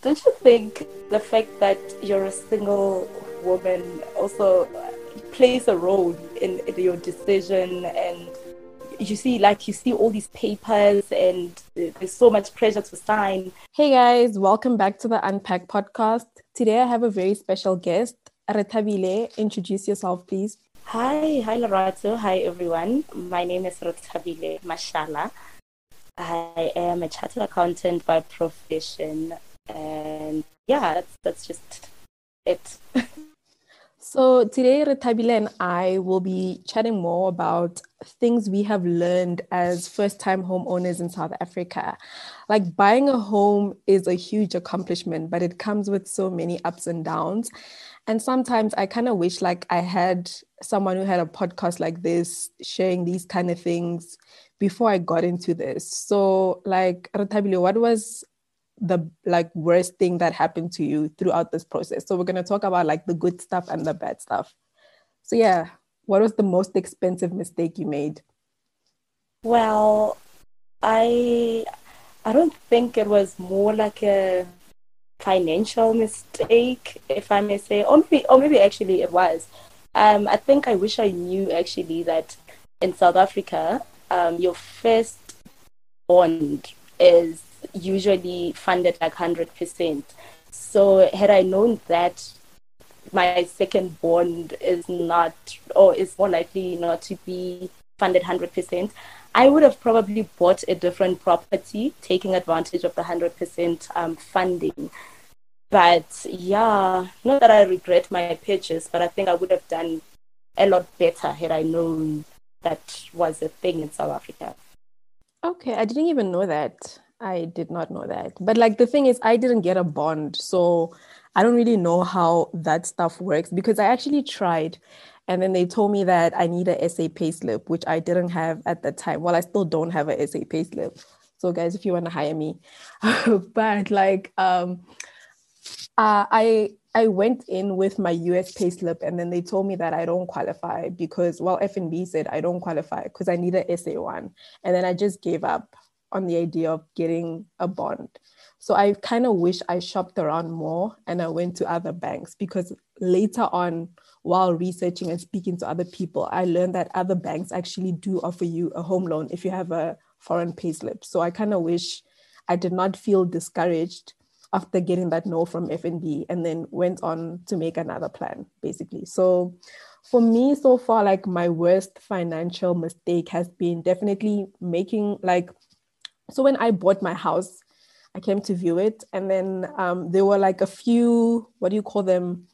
Don't you think the fact that you're a single woman also plays a role in your decision? And you see all these papers and there's so much pressure to sign. Hey guys, welcome back to the Unpack podcast. Today I have a very special guest, Rethabile. Introduce yourself, please. Hi Lorato. Hi everyone. My name is Rethabile Mashala. I am a chartered accountant by profession, and yeah, that's just it. So today, Rethabile and I will be chatting more about things we have learned as first-time homeowners in South Africa. Like buying a home is a huge accomplishment, but it comes with so many ups and downs. And sometimes I kind of wish like I had someone who had a podcast like this, sharing these kind of things before I got into this. So like, Rethabile, what was the like worst thing that happened to you throughout this process? So we're going to talk about like the good stuff and the bad stuff. So yeah, what was the most expensive mistake you made? Well, I don't think it was more like a financial mistake, if I may say, or maybe actually it was. I think I wish I knew actually that in South Africa, your first bond is usually funded like 100%. So had I known that my second bond is not, or is more likely not to be funded 100%, I would have probably bought a different property, taking advantage of the 100% funding. But yeah, not that I regret my purchase, but I think I would have done a lot better had I known that was a thing in South Africa. Okay, I didn't even know that. I did not know that. But like the thing is, I didn't get a bond. So I don't really know how that stuff works because I actually tried. And then they told me that I need a SA payslip, which I didn't have at the time. Well, I still don't have a SA payslip. So guys, if you want to hire me. But like I went in with my US payslip and then they told me that I don't qualify because, well, FNB said I don't qualify because I need a SA1. And then I just gave up on the idea of getting a bond. So I kind of wish I shopped around more and I went to other banks because later on, while researching and speaking to other people, I learned that other banks actually do offer you a home loan if you have a foreign payslip. So I kind of wish I did not feel discouraged after getting that no from FNB and then went on to make another plan, basically. So for me, so far, like my worst financial mistake has been definitely making like, so when I bought my house, I came to view it and then there were like a few, what do you call them,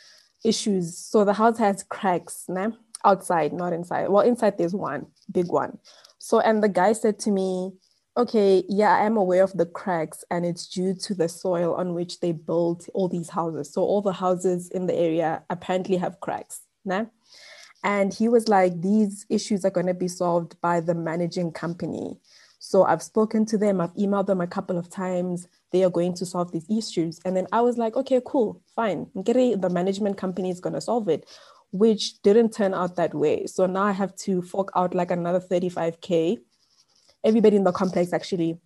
issues. So the house has cracks, nah? Outside, not inside. Well, inside there's one, big one. So, and the guy said to me, okay, yeah, I am aware of the cracks and it's due to the soil on which they built all these houses. So all the houses in the area apparently have cracks, nah? And he was like, these issues are going to be solved by the managing company. So I've spoken to them, I've emailed them a couple of times. They are going to solve these issues. And then I was like, okay, cool, fine. The management company is going to solve it, which didn't turn out that way. So now I have to fork out like another 35K, everybody in the complex actually,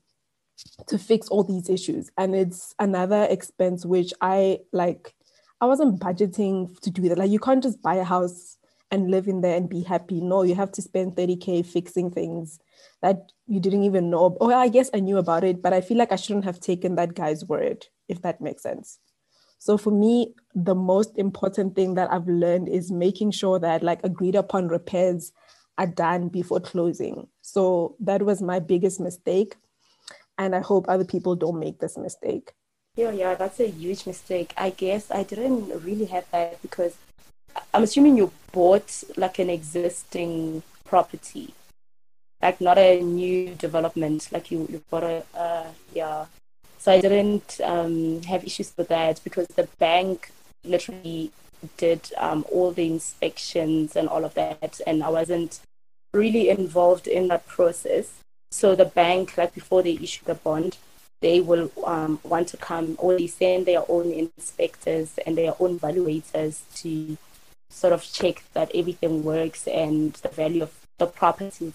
to fix all these issues. And it's another expense, which I wasn't budgeting to do that. Like you can't just buy a house and live in there and be happy. No, you have to spend 30K fixing things that you didn't even know. Or I guess I knew about it, but I feel like I shouldn't have taken that guy's word, if that makes sense. So for me, the most important thing that I've learned is making sure that like agreed upon repairs are done before closing. So that was my biggest mistake. And I hope other people don't make this mistake. Yeah, that's a huge mistake. I guess I didn't really have that because I'm assuming you bought like an existing property, like not a new development, like you bought yeah. So I didn't have issues with that because the bank literally did all the inspections and all of that, and I wasn't really involved in that process. So the bank, like before they issue the bond, they will want to come, or they send their own inspectors and their own valuators to sort of check that everything works and the value of the property.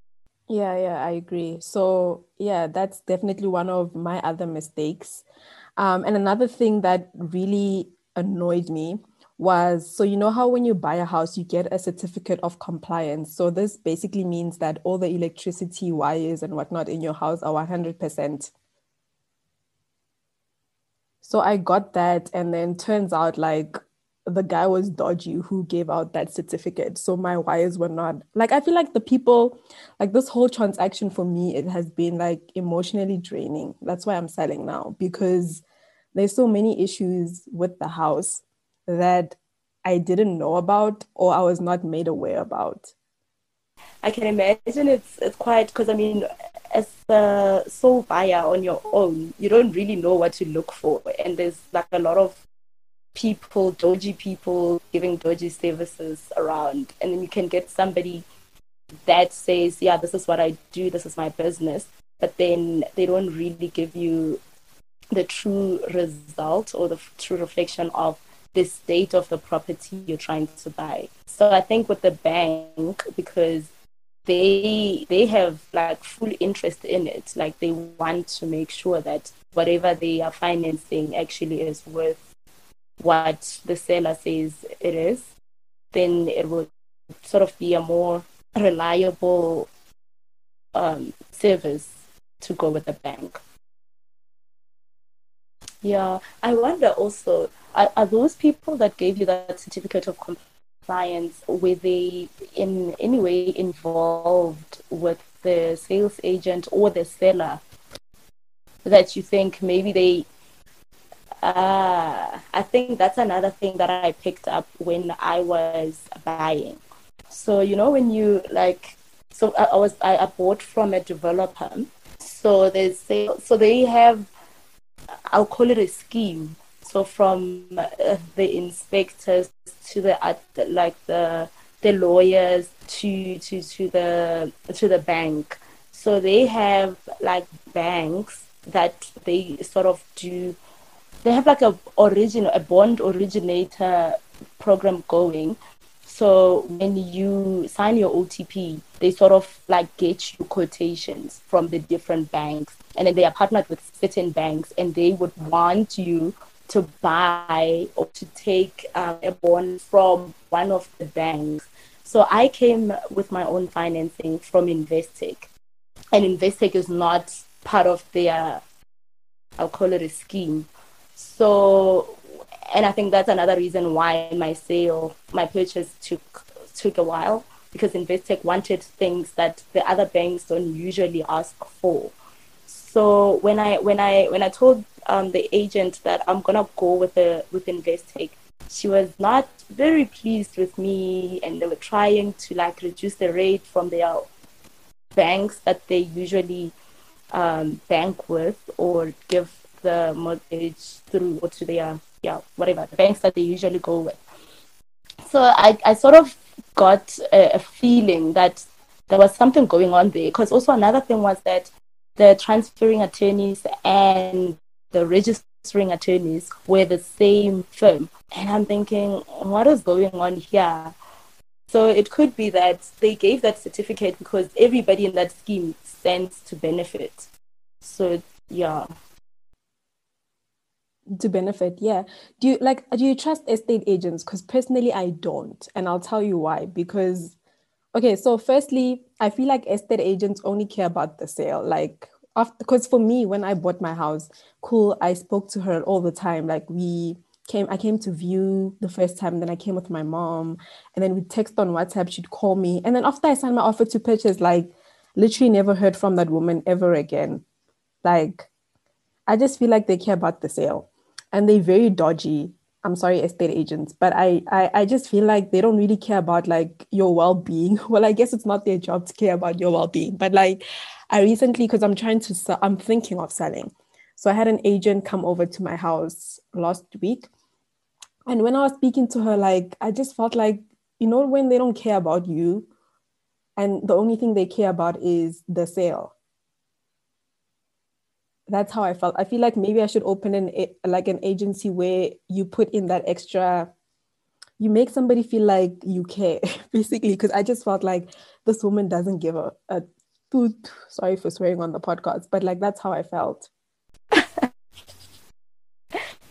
Yeah, I agree. So, yeah, that's definitely one of my other mistakes. And another thing that really annoyed me was, so you know how when you buy a house, you get a certificate of compliance. So this basically means that all the electricity wires and whatnot in your house are 100%. So I got that, and then turns out like the guy was dodgy who gave out that certificate. So my wires were not like, I feel like the people, like this whole transaction for me, it has been like emotionally draining. That's why I'm selling now, because there's so many issues with the house that I didn't know about or I was not made aware about. I can imagine it's quite, because I mean, as the sole buyer on your own, you don't really know what to look for, and there's like a lot of people, dodgy people giving dodgy services around, and then you can get somebody that says, "Yeah, this is what I do, this is my business," but then they don't really give you the true result or the true reflection of the state of the property you're trying to buy. So I think with the bank, because they have like full interest in it, like they want to make sure that whatever they are financing actually is worth what the seller says it is, then it will sort of be a more reliable service to go with the bank. Yeah, I wonder also, are those people that gave you that certificate of compliance, were they in any way involved with the sales agent or the seller that you think maybe they, I think that's another thing that I picked up when I was buying. So, you know, when you like, so I bought from a developer. So they have, I'll call it a scheme. So from the inspectors to the lawyers to the bank. So they have like banks that they sort of do. They have like a bond originator program going. So when you sign your OTP, they sort of like get you quotations from the different banks, and then they are partnered with certain banks, and they would want you to buy or to take a bond from one of the banks. So I came with my own financing from Investec, and Investec is not part of their, I'll call it a scheme. So, and I think that's another reason why my purchase took a while, because Investec wanted things that the other banks don't usually ask for. So when I told the agent that I'm gonna go with Investec, she was not very pleased with me, and they were trying to like reduce the rate from their banks that they usually bank with or give the mortgage through, or to their, yeah, whatever, the banks that they usually go with. So I sort of got a feeling that there was something going on there, because also another thing was that the transferring attorneys and the registering attorneys were the same firm, and I'm thinking, what is going on here? So it could be that they gave that certificate because everybody in that scheme stands to benefit. So yeah. To benefit, yeah. Do you trust estate agents? Because personally I don't, and I'll tell you why. Because okay, so firstly, I feel like estate agents only care about the sale. Like after, because for me, when I bought my house, cool, I spoke to her all the time. Like I came to view the first time, then I came with my mom, and then we text on WhatsApp, she'd call me. And then after I signed my offer to purchase, like literally never heard from that woman ever again. Like I just feel like they care about the sale, and they're very dodgy. I'm sorry, estate agents, but I just feel like they don't really care about like your well-being. Well, I guess it's not their job to care about your well-being, but like I recently, because I'm trying to sell, I'm thinking of selling. So I had an agent come over to my house last week. And when I was speaking to her, like I just felt like, when they don't care about you and the only thing they care about is the sale. That's how I felt. I feel like maybe I should open an agency where you put in that extra, you make somebody feel like you care, basically. Because I just felt like this woman doesn't give a toot. Sorry for swearing on the podcast, but like that's how I felt.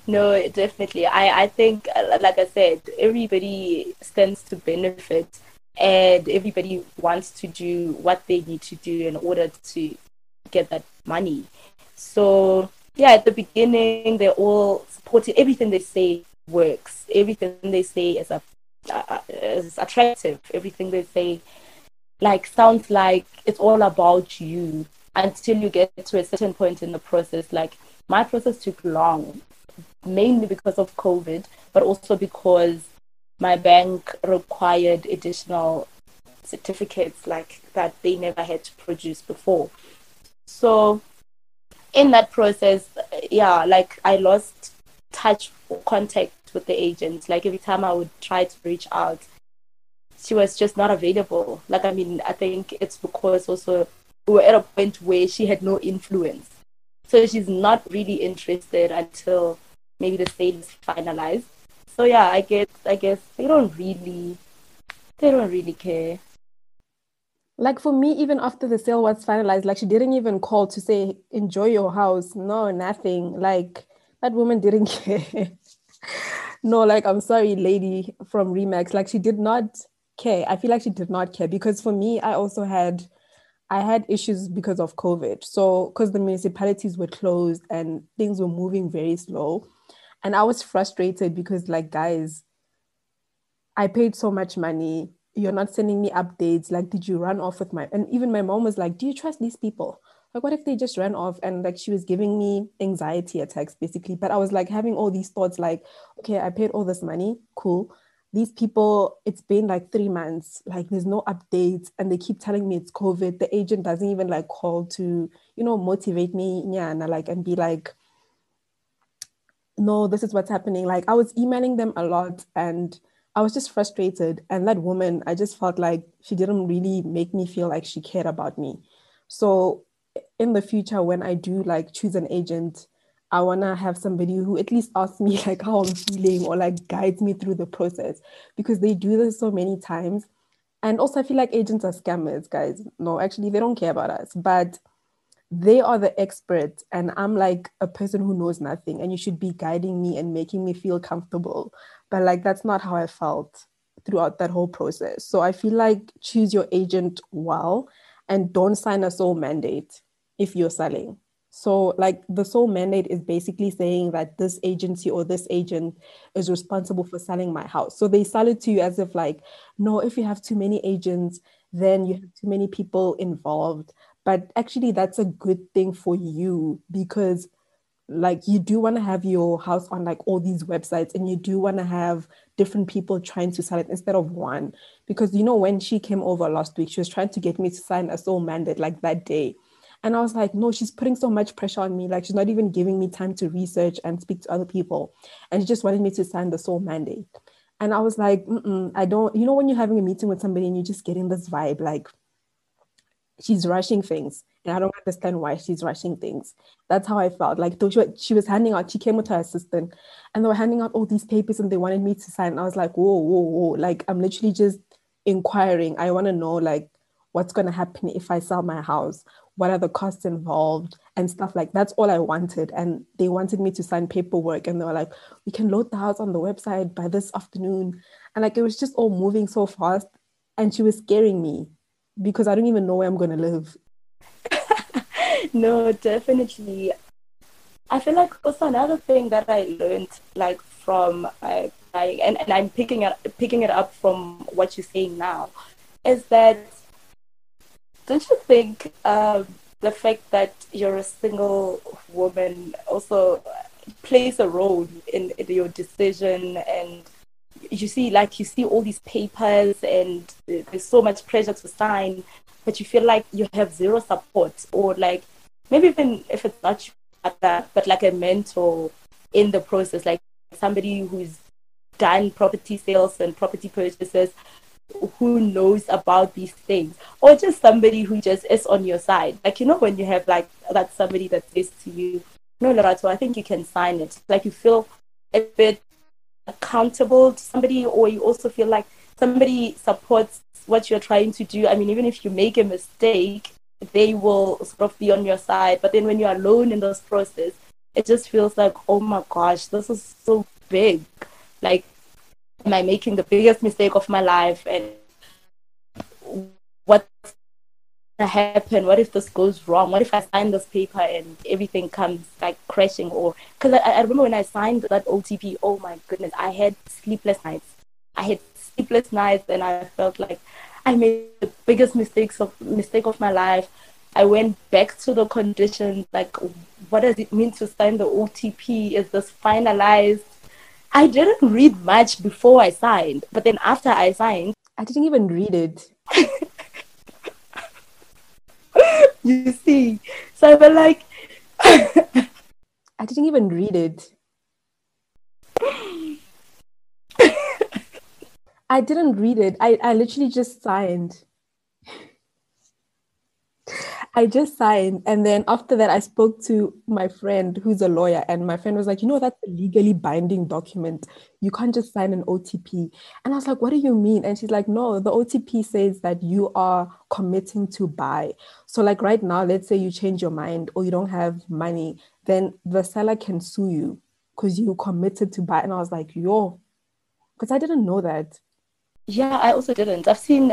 No, definitely. I think, like I said, everybody stands to benefit and everybody wants to do what they need to do in order to get that money. So, yeah, at the beginning, they're all supporting everything they say works. Everything they say is attractive. Everything they say like sounds like it's all about you until you get to a certain point in the process. Like my process took long, mainly because of COVID, but also because my bank required additional certificates like that they never had to produce before. So in that process, yeah, like I lost touch or contact with the agent. Like every time I would try to reach out, she was just not available. Like, I mean, I think it's because also we were at a point where she had no influence. So she's not really interested until maybe the sale is finalized. So yeah, I guess they don't really care. Like for me, even after the sale was finalized, like she didn't even call to say, enjoy your house. No, nothing. Like that woman didn't care. No, like I'm sorry, lady from Remax. Like she did not care. I feel like she did not care because for me, I had issues because of COVID. So because the municipalities were closed and things were moving very slow. And I was frustrated because like guys, I paid so much money. You're not sending me updates. Like, did you run off with my, and even my mom was like, do you trust these people? Like, what if they just ran off? And like, she was giving me anxiety attacks basically. But I was like having all these thoughts like, okay, I paid all this money. Cool. These people, it's been like 3 months. Like, there's no updates. And they keep telling me it's COVID. The agent doesn't even like call to, motivate me. Yeah. And like, and be like, no, this is what's happening. Like I was emailing them a lot and I was just frustrated. And that woman, I just felt like she didn't really make me feel like she cared about me. So in the future, when I do like choose an agent, I want to have somebody who at least asks me like how I'm feeling or like guides me through the process because they do this so many times. And also, I feel like agents are scammers, guys. No, actually, they don't care about us. But they are the experts and I'm like a person who knows nothing and you should be guiding me and making me feel comfortable, but like that's not how I felt throughout that whole process. So I feel like choose your agent well and don't sign a sole mandate if you're selling. So like the sole mandate is basically saying that this agency or this agent is responsible for selling my house. So they sell it to you as if like, no, if you have too many agents, then you have too many people involved. But actually, that's a good thing for you because, like, you do want to have your house on like all these websites and you do want to have different people trying to sell it instead of one. Because, when she came over last week, she was trying to get me to sign a sole mandate like that day. And I was like, no, she's putting so much pressure on me. Like, she's not even giving me time to research and speak to other people. And she just wanted me to sign the sole mandate. And I was like, I don't, when you're having a meeting with somebody and you're just getting this vibe, like, she's rushing things and I don't understand why she's rushing things. That's how I felt. Like she was handing out, she came with her assistant and they were handing out all these papers and they wanted me to sign. And I was like, whoa, whoa, whoa. Like I'm literally just inquiring. I want to know like what's going to happen if I sell my house? What are the costs involved and stuff like that's all I wanted. And they wanted me to sign paperwork and they were like, we can load the house on the website by this afternoon. And like it was just all moving so fast and she was scaring me because I don't even know where I'm going to live. No, definitely. I feel like also another thing that I learned like from and I'm picking it up from what you're saying now is that don't you think the fact that you're a single woman also plays a role in your decision and you see all these papers and there's so much pressure to sign, but you feel like you have zero support or like maybe even if it's not you but like a mentor in the process, like somebody who's done property sales and property purchases, who knows about these things, or just somebody who just is on your side. Like, when you have like that somebody that says to you, no, Lorato, I think you can sign it. Like you feel a bit accountable to somebody, or you also feel like somebody supports what you're trying to do. I mean, even if you make a mistake, they will sort of be on your side. But then when you're alone in this process, it just feels like, oh my gosh, this is so big. Like, am I making the biggest mistake of my life? And what's gonna happen? What if this goes wrong? What if I sign this paper and everything comes like crashing? Or because I remember when I signed that OTP, oh my goodness, I had sleepless nights. I had sleepless nights, and I felt like I made the biggest mistake of my life. I went back to the conditions, like, what does it mean to sign the OTP? Is this finalized? I didn't read much before I signed, but then after I signed, I didn't even read it. you see. So I felt like I didn't even read it. I didn't read it. I literally just signed. I just signed. And then after that, I spoke to my friend who's a lawyer. And my friend was like, that's a legally binding document. You can't just sign an OTP. And I was like, what do you mean? And she's like, no, the OTP says that you are committing to buy. So like right now, let's say you change your mind or you don't have money, then the seller can sue you because you committed to buy. And I was like, because I didn't know that. yeah, I also didn't.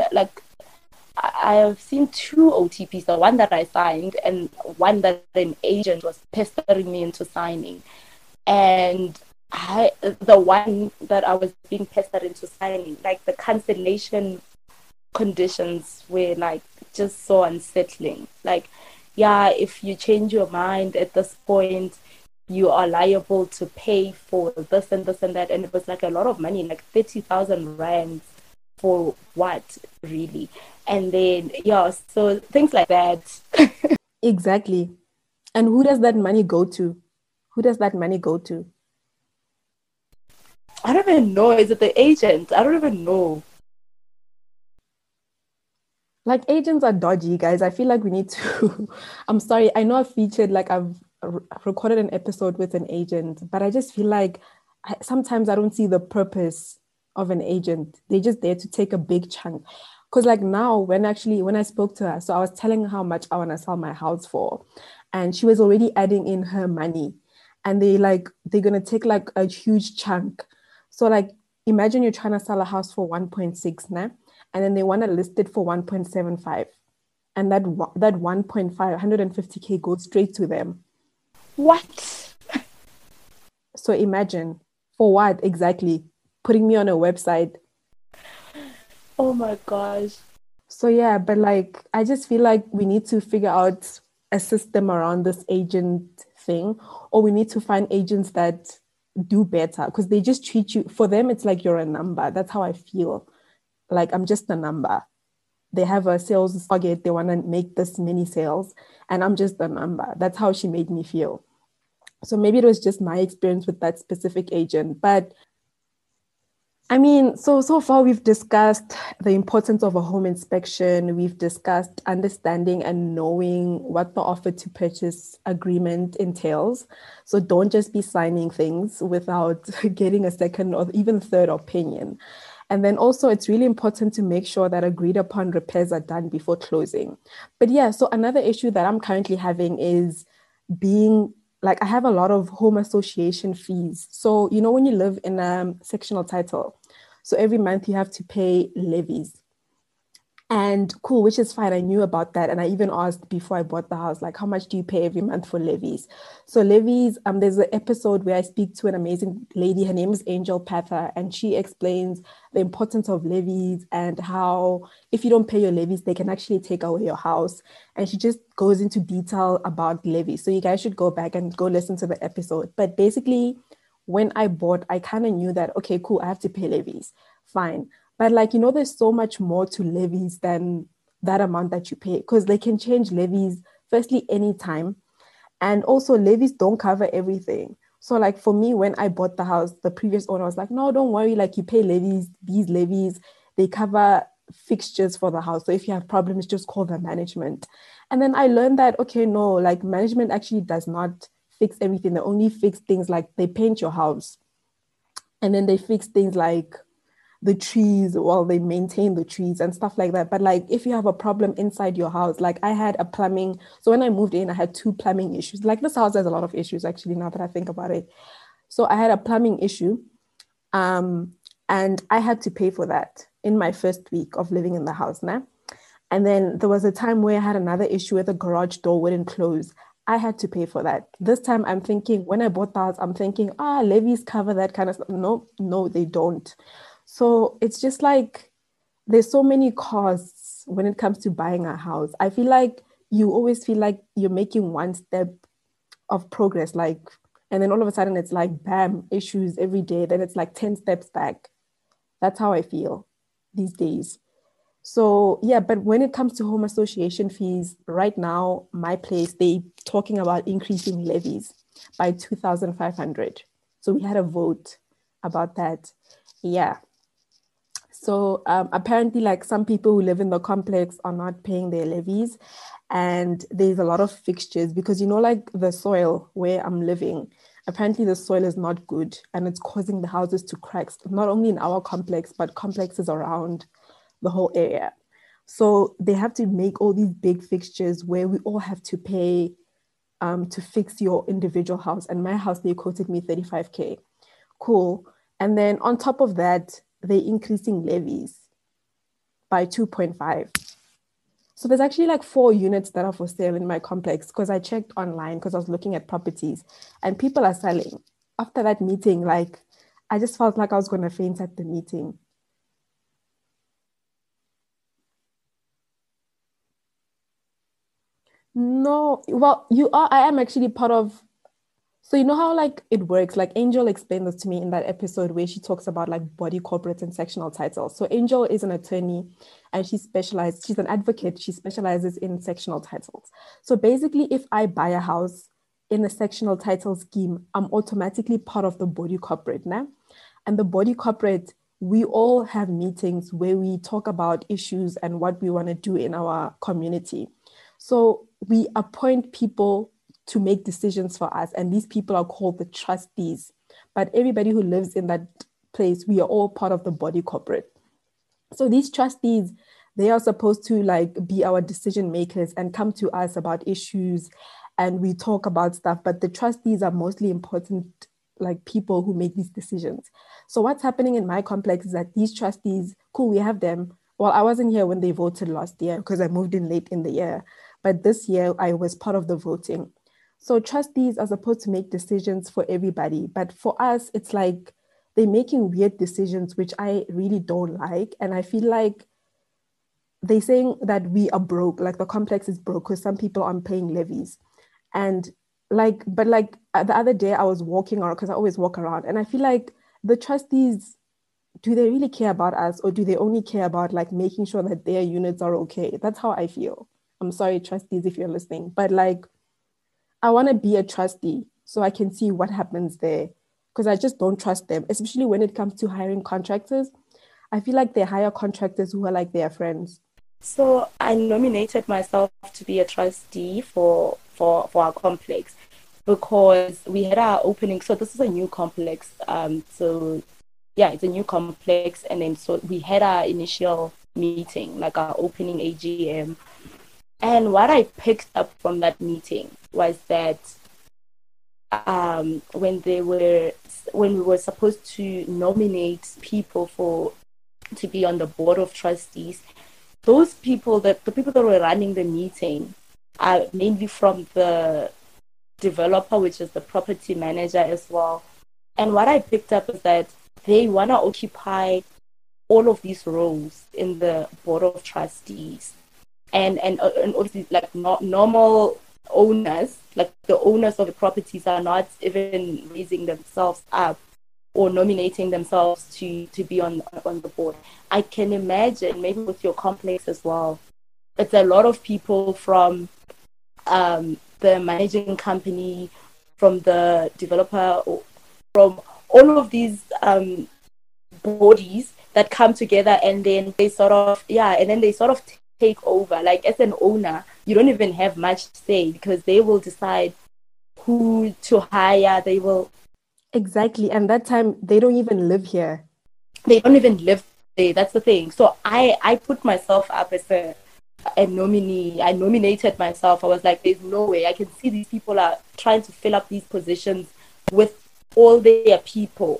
I have seen two OTPs, the one that I signed and one that an agent was pestering me into signing. And the one that I was being pestered into signing, like the cancellation conditions were like just so unsettling. Like, yeah, if you change your mind at this point, you are liable to pay for this and this and that. And it was like a lot of money, like 30,000 rands for what, really? And then, yeah, so things like that. Exactly. And who does that money go to? Who does that money go to? I don't even know. Is it the agent? I don't even know. Like agents are dodgy, guys. I feel like we need to. I'm sorry. I know I've recorded an episode with an agent, but I just feel like sometimes I don't see the purpose of an agent. They're just there to take a big chunk. Because like now, when I spoke to her, so I was telling her how much I want to sell my house for, and she was already adding in her money, and they're gonna take like a huge chunk. So like imagine you're trying to sell a house for 1.6 now, and then they want to list it for 1.75, and that 1.5 150K goes straight to them. What? So imagine, for what exactly? Putting me on a website. Oh my gosh. So yeah, but like I just feel like we need to figure out a system around this agent thing, or we need to find agents that do better because they just treat you, for them it's like you're a number. That's how I feel. Like I'm just a number. They have a sales target, they want to make this many sales, and I'm just a number. That's how she made me feel. So maybe it was just my experience with that specific agent. But I mean, so far we've discussed the importance of a home inspection. We've discussed understanding and knowing what the offer to purchase agreement entails. So don't just be signing things without getting a second or even third opinion. And then also it's really important to make sure that agreed upon repairs are done before closing. But yeah, so another issue that I'm currently having is being like I have a lot of home association fees. So, when you live in a sectional title, so every month you have to pay levies. And cool, which is fine. I knew about that. And I even asked before I bought the house, like, how much do you pay every month for levies? So levies, there's an episode where I speak to an amazing lady. Her name is Angel Pather, and she explains the importance of levies and how if you don't pay your levies, they can actually take away your house. And she just goes into detail about levies. So you guys should go back and go listen to the episode. But basically, when I bought, I kind of knew that, okay, cool, I have to pay levies. Fine. But like, there's so much more to levies than that amount that you pay because they can change levies, firstly, anytime. And also levies don't cover everything. So like for me, when I bought the house, the previous owner was like, no, don't worry. Like you pay levies, these levies, they cover fixtures for the house. So if you have problems, just call the management. And then I learned that, okay, no, like management actually does not fix everything. They only fix things like they paint your house. And then they fix things like the trees, well, they maintain the trees and stuff like that. But like if you have a problem inside your house, like I had a plumbing, so when I moved in, I had 2 plumbing issues. Like this house has a lot of issues actually, now that I think about it. So I had a plumbing issue, and I had to pay for that in my first week of living in the house now. And then there was a time where I had another issue where the garage door wouldn't close. I had to pay for that. This time I'm thinking, when I bought the house, I'm thinking, levies cover that kind of stuff. No, no, they don't. So it's just like there's so many costs when it comes to buying a house. I feel like you always feel like you're making one step of progress, like, and then all of a sudden it's like, bam, issues every day. Then it's like 10 steps back. That's how I feel these days. So yeah, but when it comes to home association fees, right now, my place, they talking about increasing levies by 2,500. So we had a vote about that. Yeah. So apparently, like some people who live in the complex are not paying their levies. And there's a lot of fixtures because, like the soil where I'm living, apparently the soil is not good and it's causing the houses to crack, not only in our complex, but complexes around the whole area. So they have to make all these big fixtures where we all have to pay to fix your individual house. And my house, they quoted me 35K. Cool. And then on top of that, they're increasing levies by 2.5. So there's actually like 4 units that are for sale in my complex because I checked online because I was looking at properties and people are selling. After that meeting, like I just felt like I was going to faint at the meeting. No, well, I am actually part of, so you know how like it works, like Angel explained this to me in that episode where she talks about like body corporates and sectional titles. So Angel is an attorney and she's an advocate. She specializes in sectional titles. So basically, if I buy a house in a sectional title scheme, I'm automatically part of the body corporate now. And the body corporate, we all have meetings where we talk about issues and what we want to do in our community. So we appoint people to make decisions for us, and these people are called the trustees. But everybody who lives in that place, we are all part of the body corporate. So these trustees, they are supposed to like be our decision makers and come to us about issues, and we talk about stuff. But the trustees are mostly important, like people who make these decisions. So what's happening in my complex is that these trustees, cool, we have them. Well, I wasn't here when they voted last year because I moved in late in the year. But this year, I was part of the voting. So trustees are supposed to make decisions for everybody. But for us, it's like they're making weird decisions, which I really don't like. And I feel like they're saying that we are broke, like the complex is broke because some people aren't paying levies. And but the other day I was walking around because I always walk around and I feel like the trustees, do they really care about us or do they only care about like making sure that their units are okay? That's how I feel. I'm sorry, trustees, if you're listening, but like, I want to be a trustee so I can see what happens there because I just don't trust them, especially when it comes to hiring contractors. I feel like they hire contractors who are like their friends. So I nominated myself to be a trustee for our complex because we had our opening. So this is a new complex. So yeah, it's a new complex. And then so we had our initial meeting, like our opening AGM. And what I picked up from that meeting was that when we were supposed to nominate people to be on the board of trustees, those people, the people that were running the meeting are mainly from the developer, which is the property manager as well. And what I picked up is that they want to occupy all of these roles in the board of trustees. And obviously, like normal owners, like the owners of the properties are not even raising themselves up or nominating themselves to be on the board. I can imagine maybe with your complex as well, it's a lot of people from the managing company, from the developer, or from all of these bodies that come together and then they sort of take over. Like as an owner, you don't even have much say because they will decide who to hire. They will Exactly. And that time they don't even live here. They don't even live That's the thing. So I put myself up as a nominee. I nominated myself. I was like, there's no way. I can see these people are trying to fill up these positions with all their people.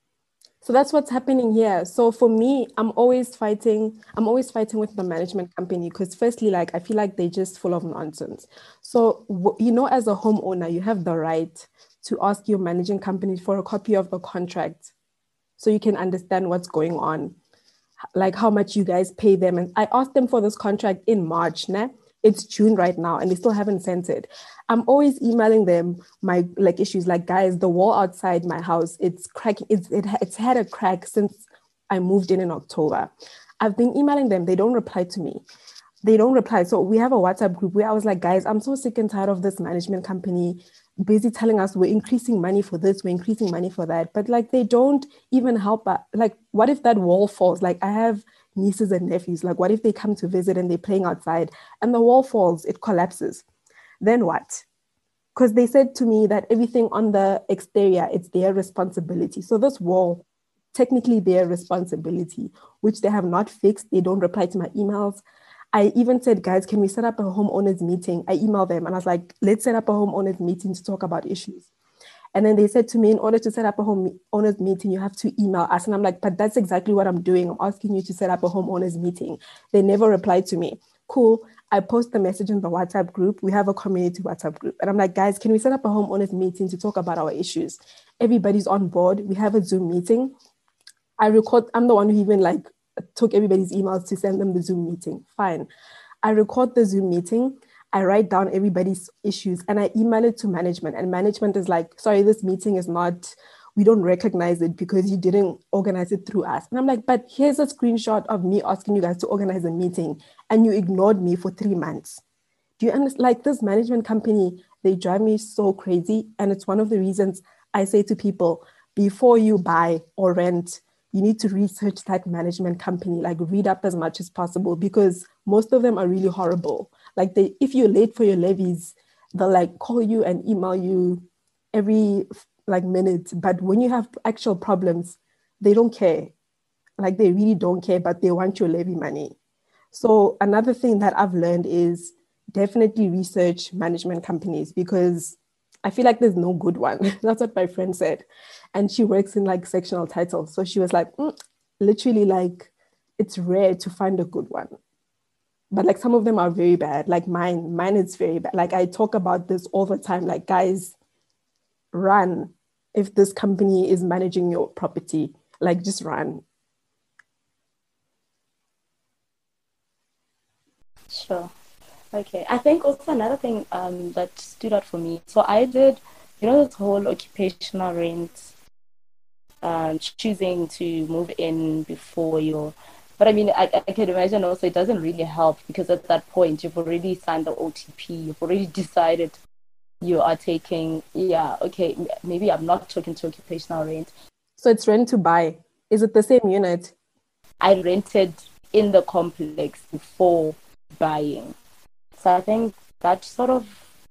So that's what's happening here. So for me, I'm always fighting with the management company because firstly, like I feel like they're just full of nonsense. So as a homeowner, you have the right to ask your managing company for a copy of the contract so you can understand what's going on, like how much you guys pay them. And I asked them for this contract in March, né? It's June right now, and they still haven't sent it. I'm always emailing them my like issues, like guys, the wall outside my house, it's cracking. It's had a crack since I moved in October. I've been emailing them. They don't reply to me. They don't reply. So we have a WhatsApp group where I was like, guys, I'm so sick and tired of this management company busy telling us we're increasing money for this, we're increasing money for that. But like, they don't even help. Like, what if that wall falls? Like, I have nieces and nephews. Like, what if they come to visit and they're playing outside and the wall falls, it collapses? Then what? Because they said to me that everything on the exterior, it's their responsibility. So this wall, technically their responsibility, which they have not fixed. They don't reply to my emails. I even said, guys, can we set up a homeowners meeting? I emailed them and I was like, let's set up a homeowners meeting to talk about issues. And then they said to me, in order to set up a homeowners meeting, you have to email us. And I'm like, but that's exactly what I'm doing. I'm asking you to set up a homeowners meeting. They never replied to me. Cool. I post the message in the WhatsApp group. We have a community WhatsApp group. And I'm like, guys, can we set up a homeowners meeting to talk about our issues? Everybody's on board. We have a Zoom meeting. I'm the one who even like took everybody's emails to send them the Zoom meeting. Fine. I record the Zoom meeting. I write down everybody's issues and I email it to management. And management is like, sorry, this meeting is not, we don't recognize it because you didn't organize it through us. And I'm like, but here's a screenshot of me asking you guys to organize a meeting and you ignored me for 3 months. Do you understand? Like, this management company, they drive me so crazy. And it's one of the reasons I say to people, before you buy or rent, you need to research that management company, like read up as much as possible because most of them are really horrible. Like, if you're late for your levies, they'll like call you and email you every like minute. But when you have actual problems, they don't care. Like, they really don't care, but they want your levy money. So another thing that I've learned is definitely research management companies because I feel like there's no good one. That's what my friend said. And she works in like sectional titles. So she was like, literally, like, it's rare to find a good one. But like some of them are very bad. Like mine is very bad. Like, I talk about this all the time. Like, guys, run if this company is managing your property. Like, just run. Sure. Okay. I think also another thing that stood out for me. So I did, this whole occupational rent, choosing to move in before your. But I mean, I can imagine also it doesn't really help because at that point you've already signed the OTP. You've already decided you are taking. Yeah. Okay. Maybe I'm not talking to occupational rent. So it's rent to buy. Is it the same unit? I rented in the complex before buying. So I think that's sort of,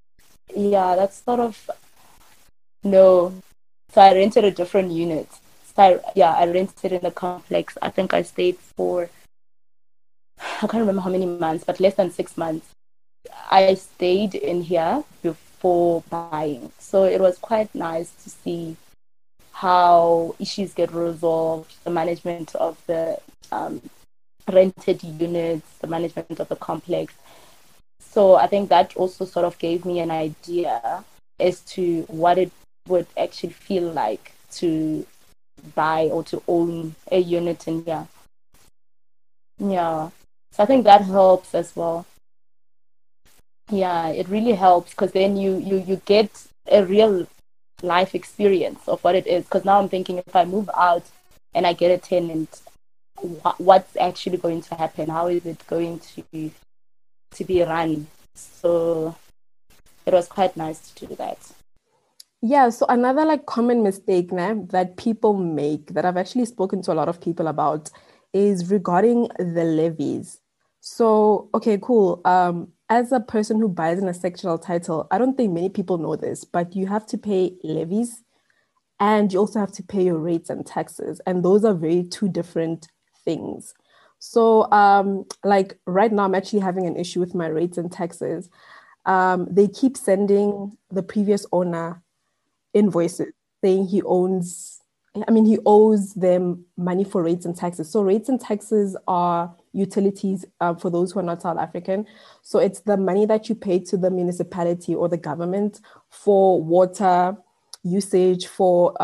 no. So I rented a different unit. So I rented in the complex. I think I stayed for, I can't remember how many months, but less than 6 months. I stayed in here before buying. So it was quite nice to see how issues get resolved, the management of the rented units, the management of the complex. So I think that also sort of gave me an idea as to what it would actually feel like to buy or to own a unit in here. Yeah. So I think that helps as well. Yeah, it really helps because then you get a real life experience of what it is. Because now I'm thinking if I move out and I get a tenant, what's actually going to happen? How is it going to be run? So it was quite nice to do that. Yeah, so another like common mistake that people make that I've actually spoken to a lot of people about is regarding the levies. So, okay, cool. As a person who buys in a sectional title, I don't think many people know this, but you have to pay levies and you also have to pay your rates and taxes. And those are very two different things. So, like right now, I'm actually having an issue with my rates and taxes. They keep sending the previous owner invoices saying he owes them money for rates and taxes. So rates and taxes are utilities for those who are not South African. So it's the money that you pay to the municipality or the government for water usage, for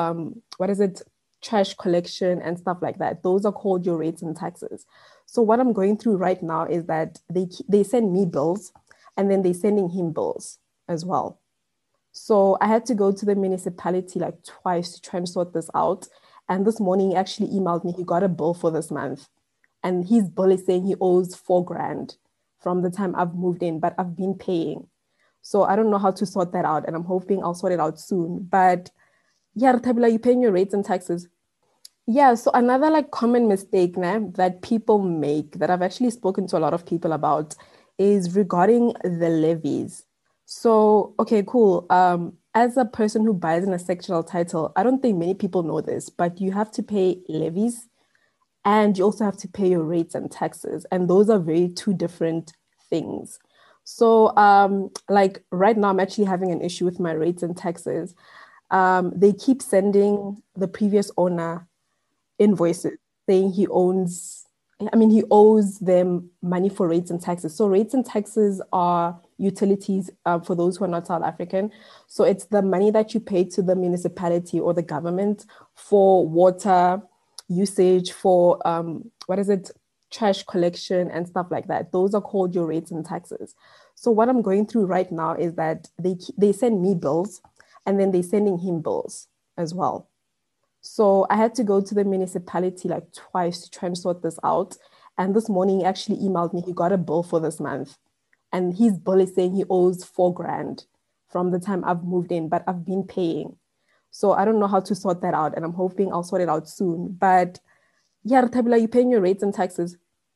trash collection and stuff like that. Those are called your rates and taxes. So what I'm going through right now is that they send me bills and then they're sending him bills as well. So I had to go to the municipality like twice to try and sort this out. And this morning he actually emailed me, he got a bill for this month. And his bill is saying he owes 4,000 from the time I've moved in, but I've been paying. So I don't know how to sort that out. And I'm hoping I'll sort it out soon. But yeah, Tabila, you paying your rates and taxes? Yeah, so another like common mistake that people make that I've actually spoken to a lot of people about is regarding the levies. So, okay, cool. As a person who buys in a sectional title, I don't think many people know this, but you have to pay levies and you also have to pay your rates and taxes. And those are very two different things. So, like right now, I'm actually having an issue with my rates and taxes. They keep sending the previous owner invoices saying he owes them money for rates and taxes. So rates and taxes are utilities for those who are not South African. So it's the money that you pay to the municipality or the government for water usage, for trash collection and stuff like that. Those are called your rates and taxes. So what I'm going through right now is that they send me bills and then they're sending him bills as well. So I had to go to the municipality like twice to try and sort this out. And this morning he actually emailed me, he got a bill for this month. And his bill is saying he owes 4,000 from the time I've moved in, but I've been paying. So I don't know how to sort that out. And I'm hoping I'll sort it out soon. But yeah, Tabila, you paying your rates and taxes?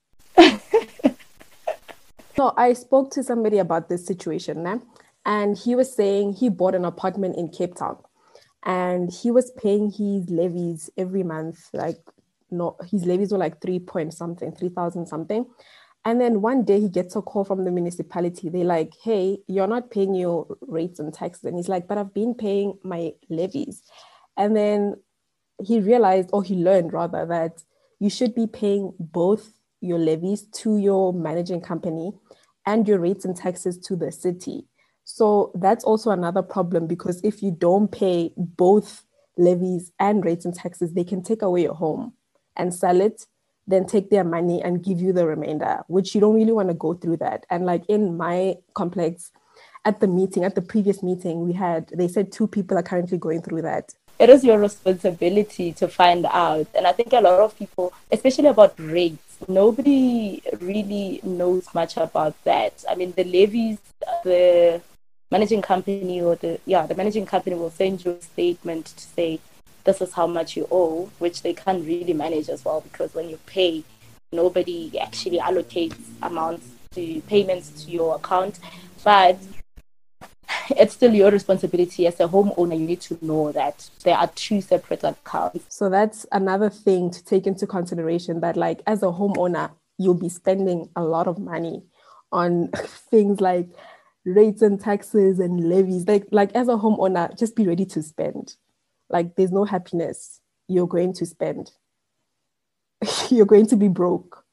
So I spoke to somebody about this situation, and he was saying he bought an apartment in Cape Town. And he was paying his levies every month. His levies were like 3,000 something. And then one day he gets a call from the municipality. They're like, hey, you're not paying your rates and taxes. And he's like, but I've been paying my levies. And then he learned rather, that you should be paying both your levies to your managing company and your rates and taxes to the city. So that's also another problem, because if you don't pay both levies and rates and taxes, they can take away your home and sell it, then take their money and give you the remainder, which you don't really want to go through that. And like in my complex, at the previous meeting they said 2 people are currently going through that. It is your responsibility to find out. And I think a lot of people, especially about rates, nobody really knows much about that. I mean, the levies, the managing company the managing company will send you a statement to say this is how much you owe, which they can't really manage as well, because when you pay, nobody actually allocates payments to your account. But it's still your responsibility as a homeowner. You need to know that there are 2 separate accounts. So that's another thing to take into consideration, that like as a homeowner, you'll be spending a lot of money on things like rates and taxes and levies. Like as a homeowner, just be ready to spend. Like there's no happiness. You're going to spend. You're going to be broke.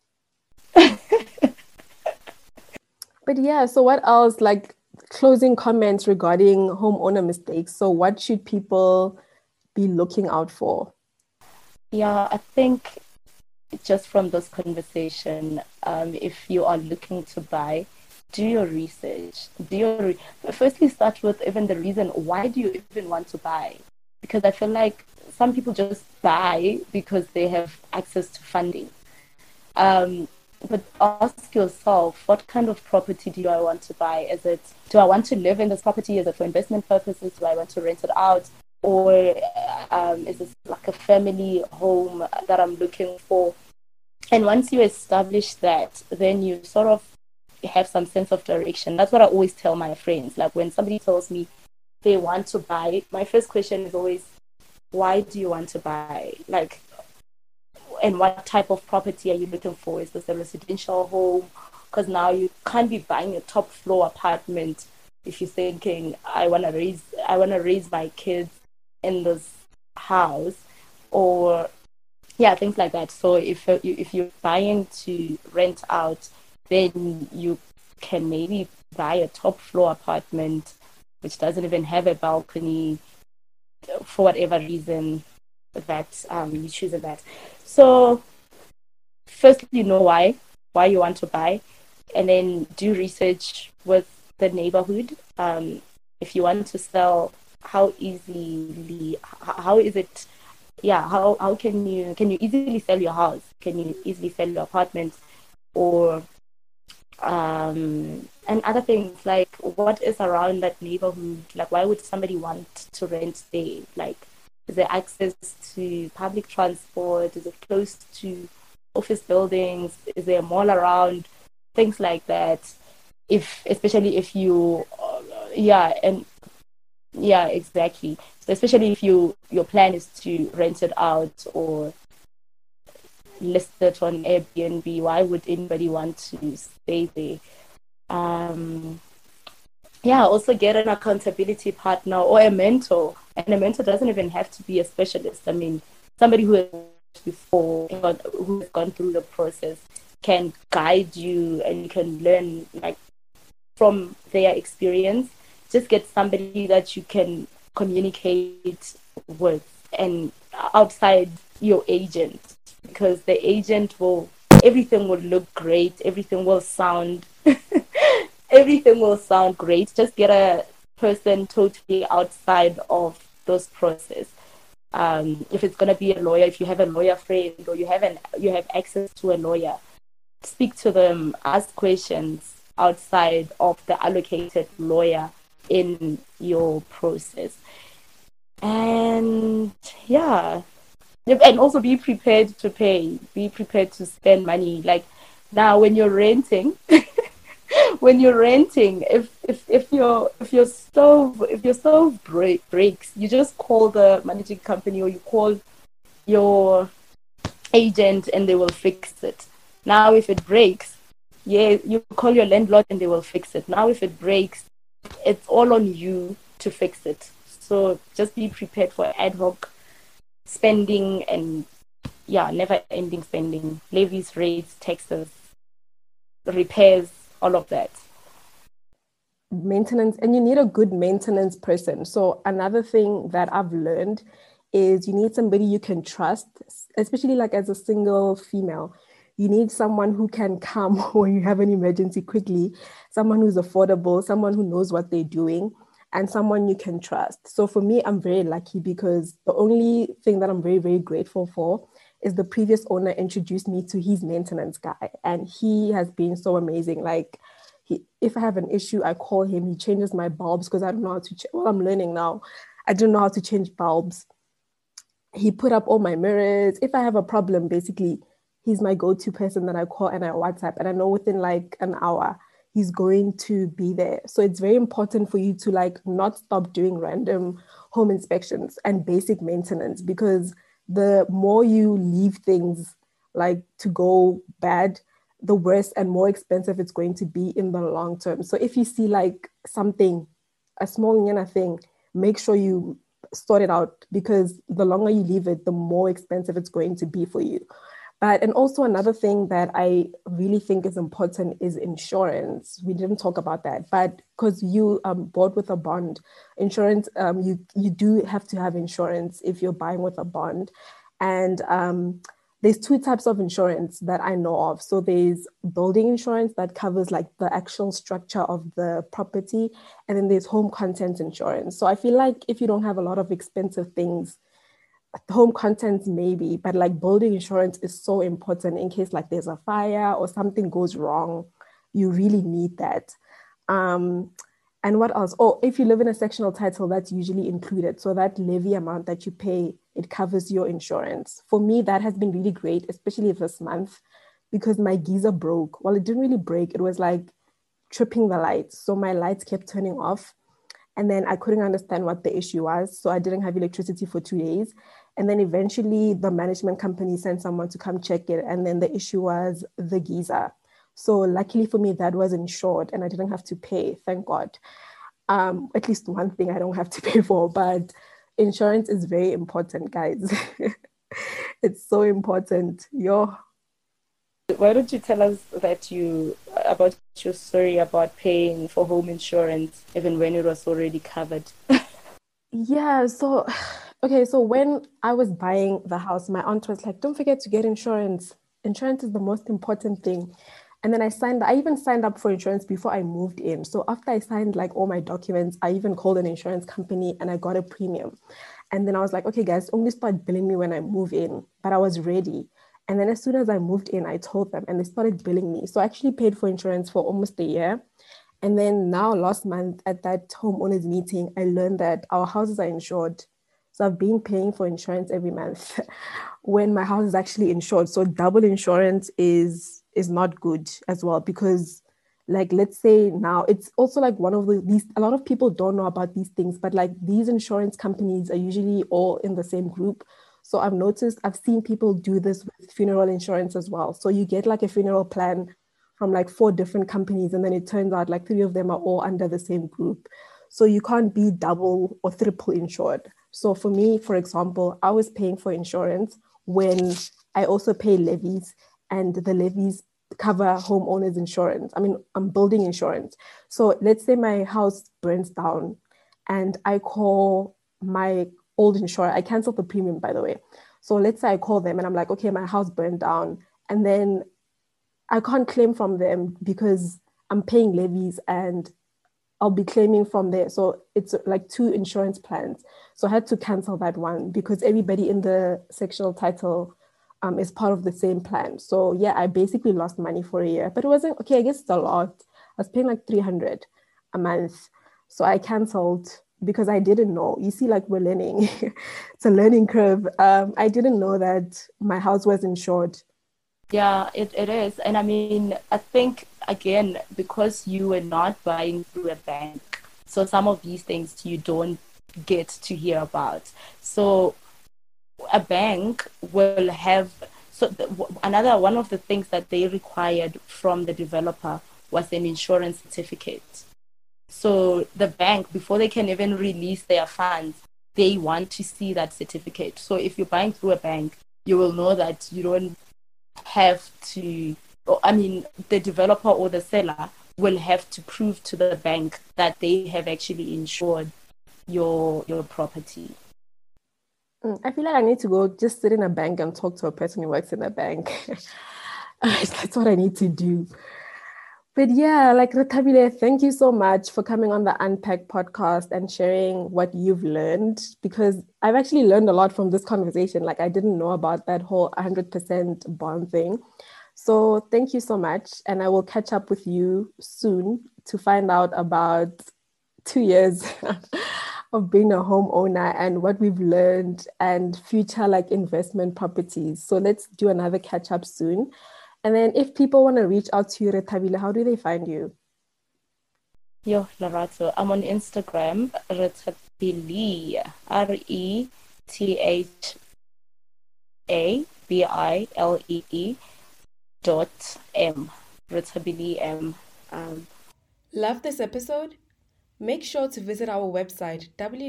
But yeah, so what else? Like closing comments regarding homeowner mistakes. So what should people be looking out for? Yeah, I think just from this conversation, if you are looking to buy, do your research. Firstly, start with even the reason, why do you even want to buy? Because I feel like some people just buy because they have access to funding. But ask yourself, what kind of property do I want to buy? Do I want to live in this property? Is it for investment purposes? Do I want to rent it out? Or is this like a family home that I'm looking for? And once you establish that, then you sort of have some sense of direction. That's what I always tell my friends. Like when somebody tells me they want to buy, my first question is always, why do you want to buy? Like, and what type of property are you looking for? Is this a residential home? Because now you can't be buying a top floor apartment if you're thinking I want to raise my kids in this house, or yeah, things like that. So if you're buying to rent out, then you can maybe buy a top floor apartment which doesn't even have a balcony for whatever reason that you choose that. So first, you know why you want to buy, and then do research with the neighborhood. If you want to sell, how easily, how is it? Yeah, how can you easily sell your house? Can you easily sell your apartment, or and other things like what is around that neighborhood? Like, why would somebody want to rent there? Like, is there access to public transport? Is it close to office buildings? Is there a mall around? Things like that. Especially if you, yeah, exactly. So especially if your plan is to rent it out or list it on Airbnb, why would anybody want to stay there? Yeah, also get an accountability partner or a mentor. And a mentor doesn't even have to be a specialist. I mean, somebody who has before, who has gone through the process can guide you, and you can learn like from their experience. Just get somebody that you can communicate with and outside your agent, because the agent everything will look great, everything will sound great. Just get a person totally outside of those process. If it's gonna be a lawyer, if you have a lawyer friend or you have access to a lawyer, speak to them, ask questions outside of the allocated lawyer in your process. And yeah, and also be prepared to pay, be prepared to spend money. Like now when you're renting, if your stove breaks, you just call the managing company or you call your agent and they will fix it. Now if it breaks, yeah, you call your landlord and they will fix it. Now if it breaks, it's all on you to fix it. So just be prepared for ad hoc spending and never ending spending, levies, rates, taxes, repairs, all of that. Maintenance, and you need a good maintenance person. So another thing that I've learned is you need somebody you can trust, especially like as a single female. You need someone who can come when you have an emergency quickly, someone who's affordable, someone who knows what they're doing, and someone you can trust. So for me, I'm very lucky because the only thing that I'm very, very grateful for is the previous owner introduced me to his maintenance guy, and he has been so amazing. Like, if I have an issue, I call him. He changes my bulbs because I don't know how to. Well, I'm learning now. I don't know how to change bulbs. He put up all my mirrors. If I have a problem, basically, he's my go-to person that I call and I WhatsApp, and I know within like an hour he's going to be there. So it's very important for you to like not stop doing random home inspections and basic maintenance, because the more you leave things like to go bad, the worse and more expensive it's going to be in the long term. So if you see like something, a small thing, make sure you sort it out, because the longer you leave it, the more expensive it's going to be for you. And also another thing that I really think is important is insurance. We didn't talk about that, but because you bought with a bond, insurance, you do have to have insurance if you're buying with a bond. And there's two types of insurance that I know of. So there's building insurance that covers like the actual structure of the property. And then there's home contents insurance. So I feel like if you don't have a lot of expensive things, home contents maybe, but like building insurance is so important in case like there's a fire or something goes wrong. You really need that. And what else? Oh, if you live in a sectional title, that's usually included. So that levy amount that you pay, it covers your insurance. For me, that has been really great, especially this month, because my geyser broke. Well, it didn't really break. It was like tripping the lights. So my lights kept turning off. And then I couldn't understand what the issue was. So I didn't have electricity for 2 days. And then eventually the management company sent someone to come check it. And then the issue was the geyser. So luckily for me, that was insured and I didn't have to pay, thank God. At least one thing I don't have to pay for, but insurance is very important, guys. It's so important. Why don't you tell us about your story about paying for home insurance even when it was already covered? Yeah, so okay, so when I was buying the house, my aunt was like, don't forget to get insurance. Insurance is the most important thing. And then I even signed up for insurance before I moved in. So after I signed like all my documents, I even called an insurance company and I got a premium. And then I was like, okay, guys, only start billing me when I move in. But I was ready. And then as soon as I moved in, I told them and they started billing me. So I actually paid for insurance for almost a year. And then now last month at that homeowners meeting, I learned that our houses are insured. So I've been paying for insurance every month when my house is actually insured. So double insurance is not good as well because like let's say now it's also like one of these a lot of people don't know about these things, but like these insurance companies are usually all in the same group. So I've seen people do this with funeral insurance as well. So you get like a funeral plan from like 4 different companies, and then it turns out like 3 of them are all under the same group. So you can't be double or triple insured. So for me, for example, I was paying for insurance when I also pay levies, and the levies cover homeowners insurance. I mean, I'm building insurance. So let's say my house burns down and I call my old insurer. I canceled the premium, by the way. So let's say I call them and I'm like, okay, my house burned down. And then I can't claim from them because I'm paying levies and I'll be claiming from there. So it's like 2 insurance plans. So I had to cancel that one because everybody in the sectional title is part of the same plan. So yeah, I basically lost money for a year, but it wasn't okay. I guess it's a lot. I was paying like 300 a month. So I canceled because I didn't know. You see, like we're learning. It's a learning curve. I didn't know that my house was insured. Yeah, it is. And I mean, I think, again, because you were not buying through a bank, so some of these things you don't get to hear about. So a bank will have, another one of the things that they required from the developer was an insurance certificate. So the bank, before they can even release their funds, they want to see that certificate. So if you're buying through a bank, you will know that you don't have to, I mean, the developer or the seller will have to prove to the bank that they have actually insured your property. I feel like I need to go just sit in a bank and talk to a person who works in a bank. That's what I need to do. But yeah, like Rethabile, thank you so much for coming on the Unpack podcast and sharing what you've learned, because I've actually learned a lot from this conversation. Like I didn't know about that whole 100% bond thing. So thank you so much. And I will catch up with you soon to find out about 2 years of being a homeowner and what we've learned and future like investment properties. So let's do another catch up soon. And then if people want to reach out to you, Rethabile, how do they find you? Yo, Larato, I'm on Instagram, Rethabile, RETHABILEE.M, Rethabile M. Love this episode? Make sure to visit our website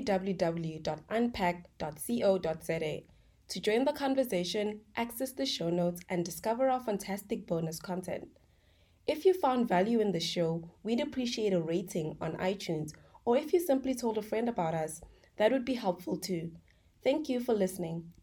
www.unpack.co.za to join the conversation, access the show notes, and discover our fantastic bonus content. If you found value in the show, we'd appreciate a rating on iTunes, or if you simply told a friend about us, that would be helpful too. Thank you for listening.